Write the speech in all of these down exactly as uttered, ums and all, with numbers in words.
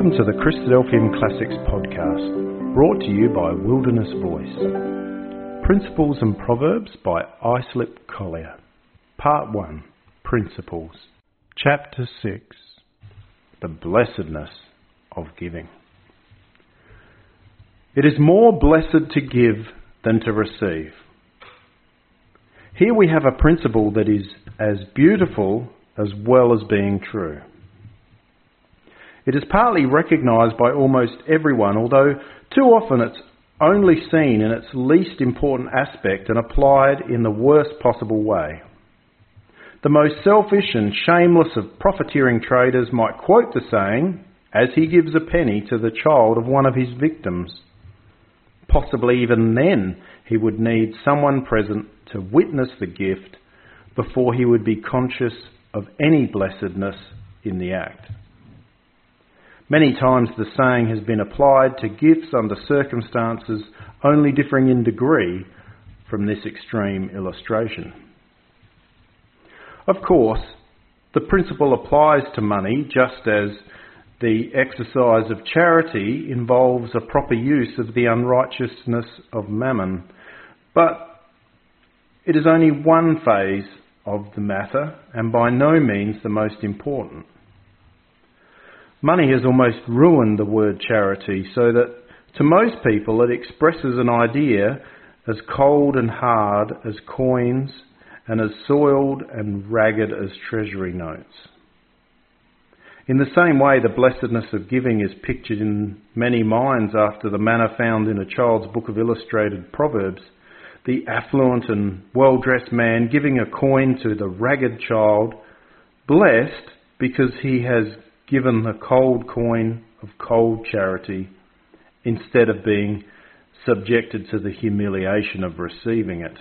Welcome to the Christadelphian Classics podcast, brought to you by Wilderness Voice. Principles and Proverbs by Islip Collier. Part one, Principles. Chapter six, The Blessedness of Giving. It is more blessed to give than to receive. Here we have a principle that is as beautiful as well as being true. It is partly recognised by almost everyone, although too often it's only seen in its least important aspect and applied in the worst possible way. The most selfish and shameless of profiteering traders might quote the saying, as he gives a penny to the child of one of his victims. Possibly even then he would need someone present to witness the gift before he would be conscious of any blessedness in the act. Many times the saying has been applied to gifts under circumstances only differing in degree from this extreme illustration. Of course, the principle applies to money just as the exercise of charity involves a proper use of the unrighteousness of mammon, but it is only one phase of the matter and by no means the most important. Money has almost ruined the word charity, so that to most people it expresses an idea as cold and hard as coins and as soiled and ragged as treasury notes. In the same way, the blessedness of giving is pictured in many minds after the manner found in a child's book of illustrated proverbs. The affluent and well-dressed man giving a coin to the ragged child, blessed because he has given the cold coin of cold charity instead of being subjected to the humiliation of receiving it.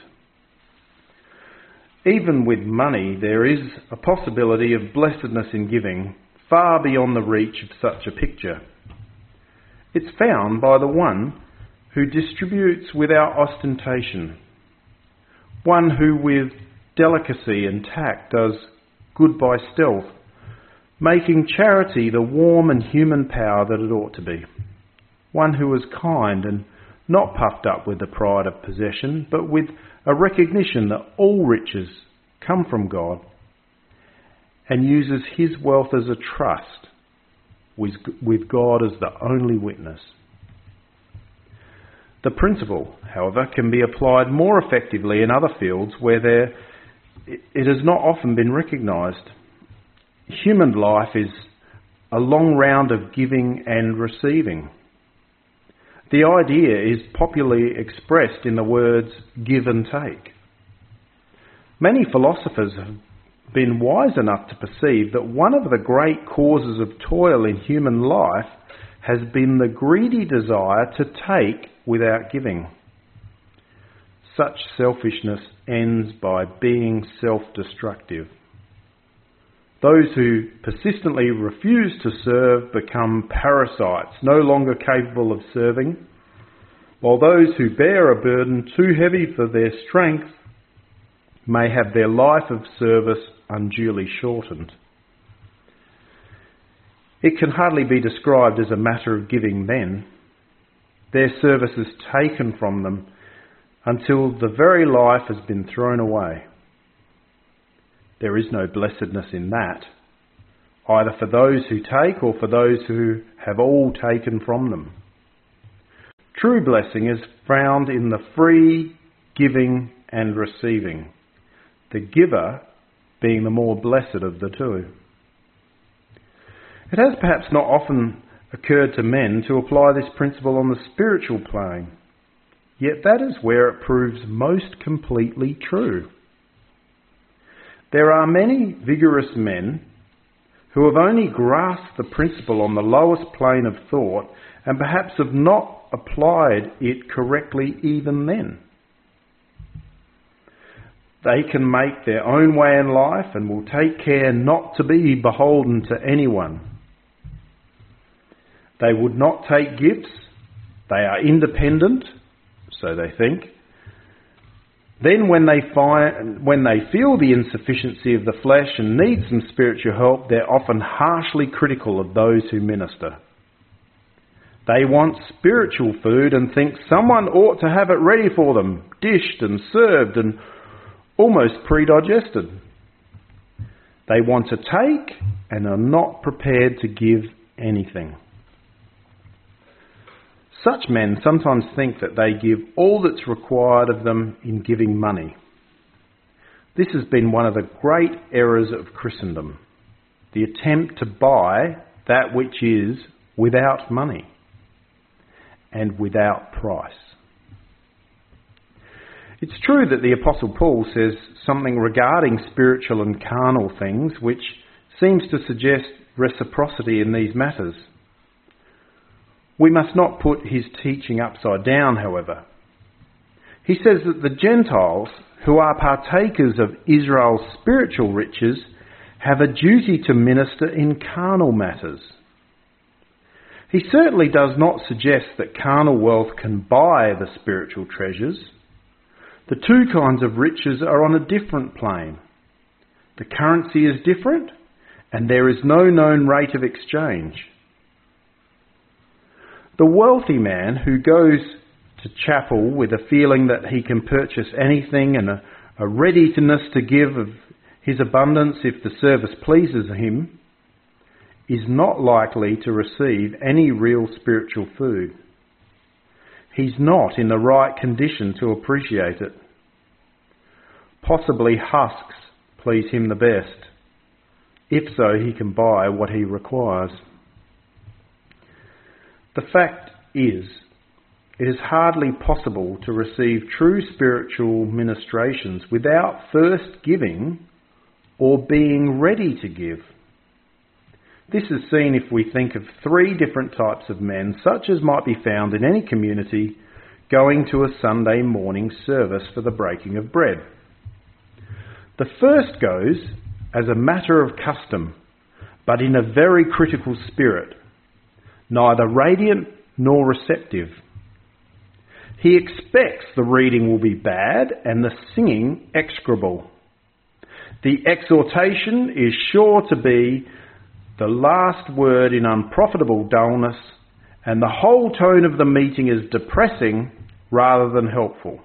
Even with money, there is a possibility of blessedness in giving far beyond the reach of such a picture. It's found by the one who distributes without ostentation, one who with delicacy and tact does good by stealth, making charity the warm and human power that it ought to be. One who is kind and not puffed up with the pride of possession, but with a recognition that all riches come from God and uses his wealth as a trust with God as the only witness. The principle, however, can be applied more effectively in other fields where there, it has not often been recognised. Human life is a long round of giving and receiving. The idea is popularly expressed in the words give and take. Many philosophers have been wise enough to perceive that one of the great causes of toil in human life has been the greedy desire to take without giving. Such selfishness ends by being self-destructive. Those who persistently refuse to serve become parasites, no longer capable of serving, while those who bear a burden too heavy for their strength may have their life of service unduly shortened. It can hardly be described as a matter of giving then. Their service is taken from them until the very life has been thrown away. There is no blessedness in that, either for those who take or for those who have all taken from them. True blessing is found in the free giving and receiving, the giver being the more blessed of the two. It has perhaps not often occurred to men to apply this principle on the spiritual plane, yet that is where it proves most completely true. There are many vigorous men who have only grasped the principle on the lowest plane of thought and perhaps have not applied it correctly even then. They can make their own way in life and will take care not to be beholden to anyone. They would not take gifts. They are independent, so they think. Then when they find, when they feel the insufficiency of the flesh and need some spiritual help, they're often harshly critical of those who minister. They want spiritual food and think someone ought to have it ready for them, dished and served and almost pre-digested. They want to take and are not prepared to give anything. Such men sometimes think that they give all that's required of them in giving money. This has been one of the great errors of Christendom, the attempt to buy that which is without money and without price. It's true that the Apostle Paul says something regarding spiritual and carnal things which seems to suggest reciprocity in these matters. We must not put his teaching upside down, however. He says that the Gentiles, who are partakers of Israel's spiritual riches, have a duty to minister in carnal matters. He certainly does not suggest that carnal wealth can buy the spiritual treasures. The two kinds of riches are on a different plane. The currency is different, and there is no known rate of exchange. The wealthy man who goes to chapel with a feeling that he can purchase anything and a, a readiness to give of his abundance if the service pleases him is not likely to receive any real spiritual food. He's not in the right condition to appreciate it. Possibly husks please him the best. If so, he can buy what he requires. The fact is, it is hardly possible to receive true spiritual ministrations without first giving or being ready to give. This is seen if we think of three different types of men, such as might be found in any community, going to a Sunday morning service for the breaking of bread. The first goes as a matter of custom, but in a very critical spirit, neither radiant nor receptive. He expects the reading will be bad and the singing execrable. The exhortation is sure to be the last word in unprofitable dullness, and the whole tone of the meeting is depressing rather than helpful.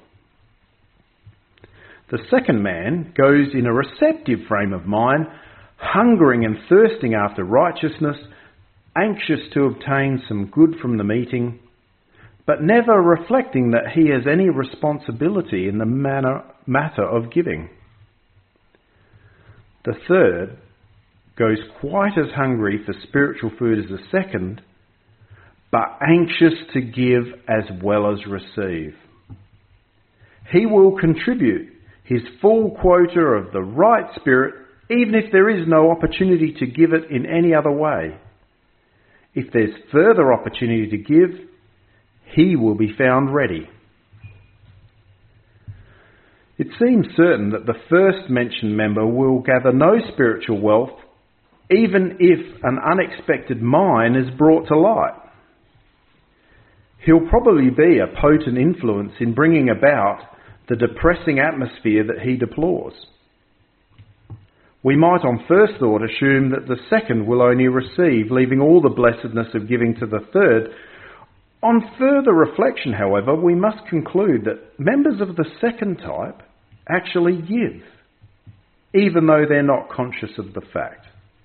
The second man goes in a receptive frame of mind, hungering and thirsting after righteousness, anxious to obtain some good from the meeting, but never reflecting that he has any responsibility in the manner, matter of giving. The third goes quite as hungry for spiritual food as the second, but anxious to give as well as receive. He will contribute his full quota of the right spirit, even if there is no opportunity to give it in any other way. If there's further opportunity to give, he will be found ready. It seems certain that the first mentioned member will gather no spiritual wealth, even if an unexpected mine is brought to light. He'll probably be a potent influence in bringing about the depressing atmosphere that he deplores. We might on first thought assume that the second will only receive, leaving all the blessedness of giving to the third. On further reflection, however, we must conclude that members of the second type actually give, even though they're not conscious of the fact.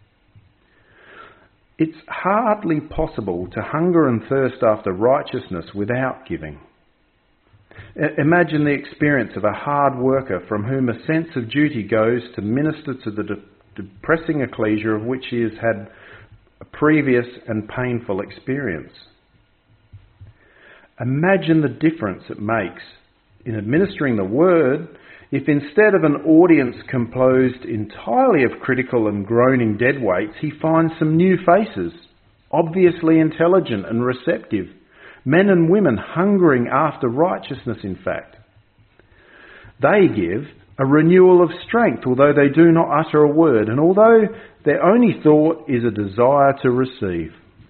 It's hardly possible to hunger and thirst after righteousness without giving. Imagine the experience of a hard worker from whom a sense of duty goes to minister to the de- depressing ecclesia of which he has had a previous and painful experience. Imagine the difference it makes in administering the word if instead of an audience composed entirely of critical and groaning deadweights, he finds some new faces, obviously intelligent and receptive, men and women hungering after righteousness, in fact. They give a renewal of strength, although they do not utter a word, and although their only thought is a desire to receive.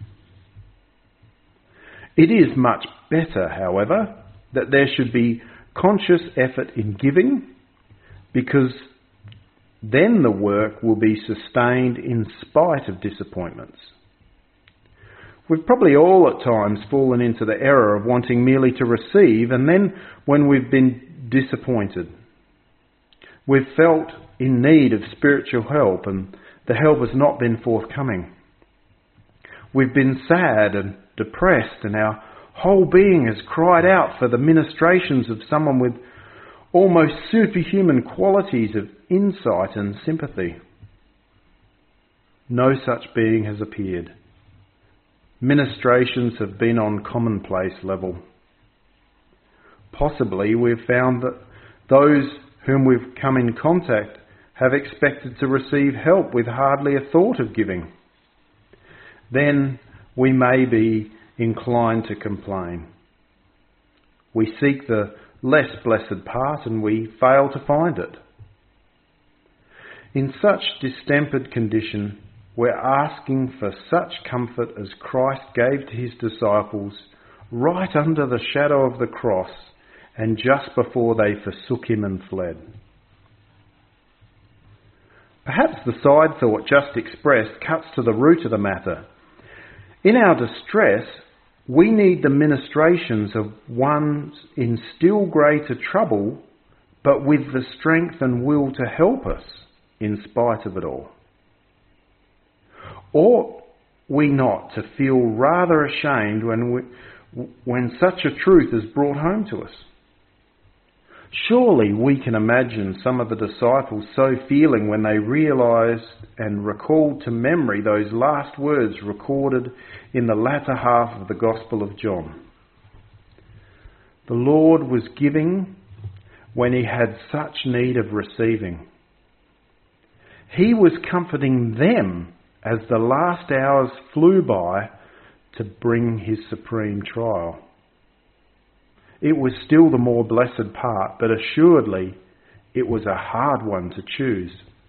It is much better, however, that there should be conscious effort in giving, because then the work will be sustained in spite of disappointments. We've probably all at times fallen into the error of wanting merely to receive, and then when we've been disappointed, we've felt in need of spiritual help and the help has not been forthcoming. We've been sad and depressed and our whole being has cried out for the ministrations of someone with almost superhuman qualities of insight and sympathy. No such being has appeared. Ministrations have been on commonplace level. Possibly we've found that those whom we've come in contact have expected to receive help with hardly a thought of giving. Then we may be inclined to complain. We seek the less blessed part and we fail to find it. In such distempered condition, we're asking for such comfort as Christ gave to his disciples right under the shadow of the cross and just before they forsook him and fled. Perhaps the side thought just expressed cuts to the root of the matter. In our distress, we need the ministrations of ones in still greater trouble, but with the strength and will to help us in spite of it all. Ought we not to feel rather ashamed when we, when such a truth is brought home to us? Surely we can imagine some of the disciples so feeling when they realised and recalled to memory those last words recorded in the latter half of the Gospel of John. The Lord was giving when he had such need of receiving. He was comforting them as the last hours flew by to bring his supreme trial. It was still the more blessed part, but assuredly it was a hard one to choose.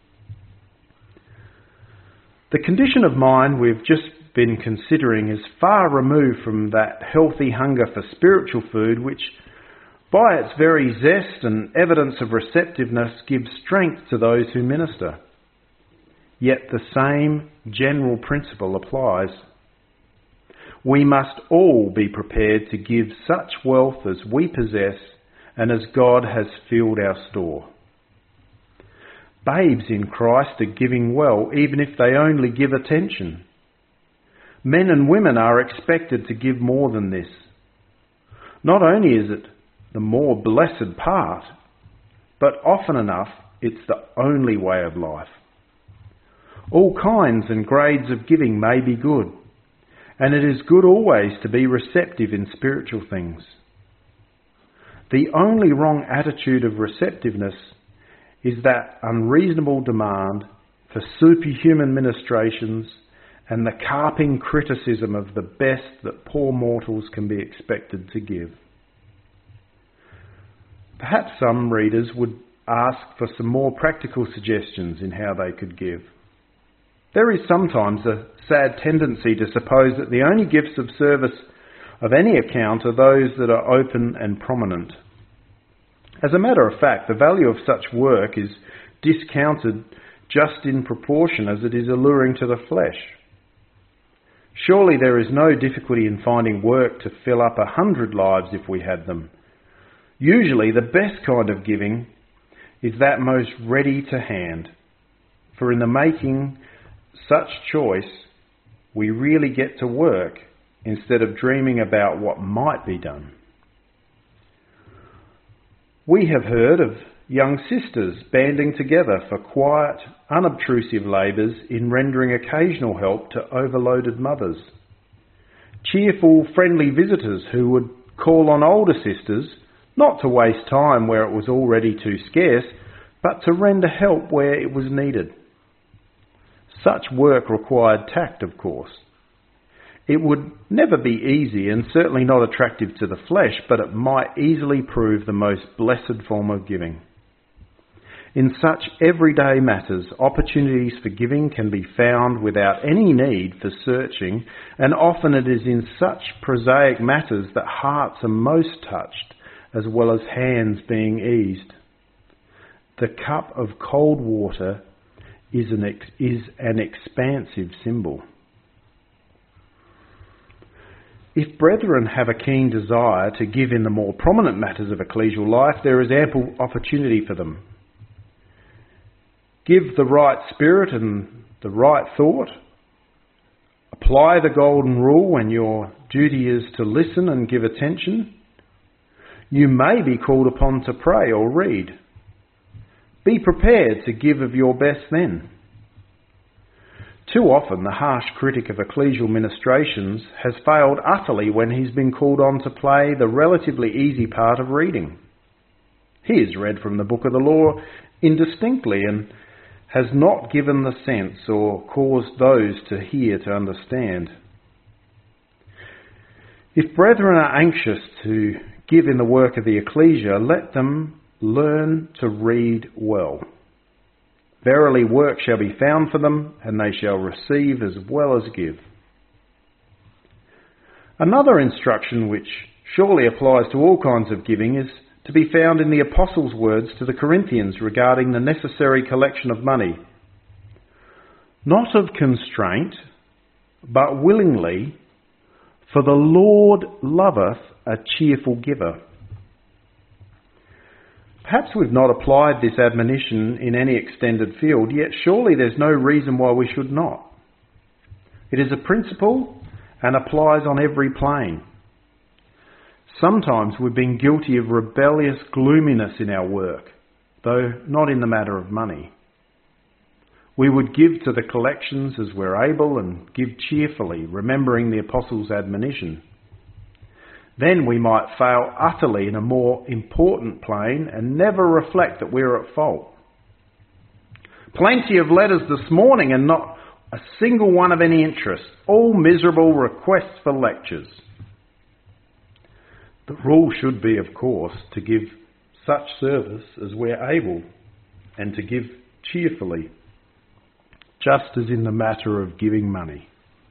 The condition of mind we've just been considering is far removed from that healthy hunger for spiritual food which, by its very zest and evidence of receptiveness, gives strength to those who minister. Yet the same general principle applies. We must all be prepared to give such wealth as we possess and as God has filled our store. Babes in Christ are giving well, even if they only give attention. Men and women are expected to give more than this. Not only is it the more blessed part, but often enough it's the only way of life. All kinds and grades of giving may be good, and it is good always to be receptive in spiritual things. The only wrong attitude of receptiveness is that unreasonable demand for superhuman ministrations and the carping criticism of the best that poor mortals can be expected to give. Perhaps some readers would ask for some more practical suggestions in how they could give. There is sometimes a sad tendency to suppose that the only gifts of service of any account are those that are open and prominent. As a matter of fact, the value of such work is discounted just in proportion as it is alluring to the flesh. Surely there is no difficulty in finding work to fill up a hundred lives if we had them. Usually the best kind of giving is that most ready to hand, for in the making such choice, we really get to work instead of dreaming about what might be done. We have heard of young sisters banding together for quiet, unobtrusive labours in rendering occasional help to overloaded mothers. Cheerful, friendly visitors who would call on older sisters, not to waste time where it was already too scarce, but to render help where it was needed. Such work required tact, of course. It would never be easy and certainly not attractive to the flesh, but it might easily prove the most blessed form of giving. In such everyday matters, opportunities for giving can be found without any need for searching, and often it is in such prosaic matters that hearts are most touched, as well as hands being eased. The cup of cold water is an, ex- is an expansive symbol. If brethren have a keen desire to give in the more prominent matters of ecclesial life, there is ample opportunity for them. Give the right spirit and the right thought. Apply the golden rule when your duty is to listen and give attention. You may be called upon to pray or read. Be prepared to give of your best then. Too often the harsh critic of ecclesial ministrations has failed utterly when he's been called on to play the relatively easy part of reading. He has read from the book of the law indistinctly and has not given the sense or caused those to hear to understand. If brethren are anxious to give in the work of the ecclesia, let them learn to read well. Verily work shall be found for them, and they shall receive as well as give. Another instruction which surely applies to all kinds of giving is to be found in the Apostles' words to the Corinthians regarding the necessary collection of money. Not of constraint, but willingly, for the Lord loveth a cheerful giver. Perhaps we've not applied this admonition in any extended field, yet surely there's no reason why we should not. It is a principle and applies on every plane. Sometimes we've been guilty of rebellious gloominess in our work, though not in the matter of money. We would give to the collections as we're able and give cheerfully, remembering the Apostles' admonition. Then we might fail utterly in a more important plane and never reflect that we're at fault. Plenty of letters this morning and not a single one of any interest. All miserable requests for lectures. The rule should be, of course, to give such service as we're able and to give cheerfully, just as in the matter of giving money.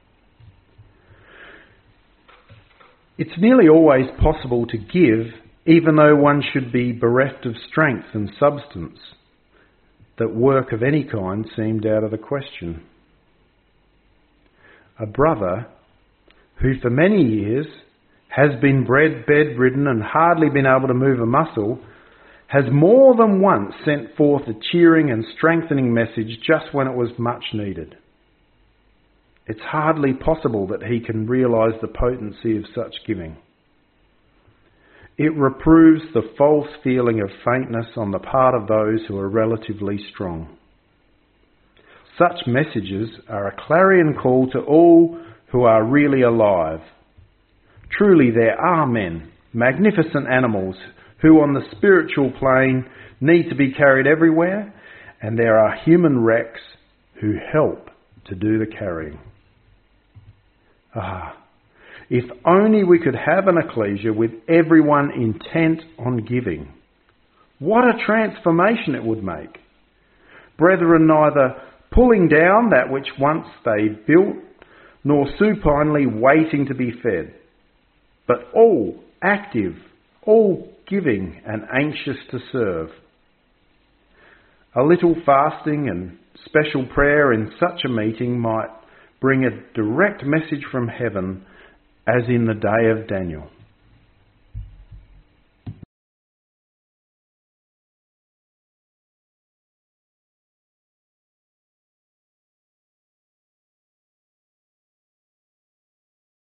It's nearly always possible to give, even though one should be bereft of strength and substance, that work of any kind seemed out of the question. A brother who for many years has been bred bedridden and hardly been able to move a muscle, has more than once sent forth a cheering and strengthening message just when it was much needed. It's hardly possible that he can realise the potency of such giving. It reproves the false feeling of faintness on the part of those who are relatively strong. Such messages are a clarion call to all who are really alive. Truly there are men, magnificent animals, who on the spiritual plane need to be carried everywhere, and there are human wrecks who help to do the carrying. Ah, if only we could have an ecclesia with everyone intent on giving. What a transformation it would make. Brethren neither pulling down that which once they built, nor supinely waiting to be fed, but all active, all giving and anxious to serve. A little fasting and special prayer in such a meeting might bring a direct message from heaven, as in the day of Daniel.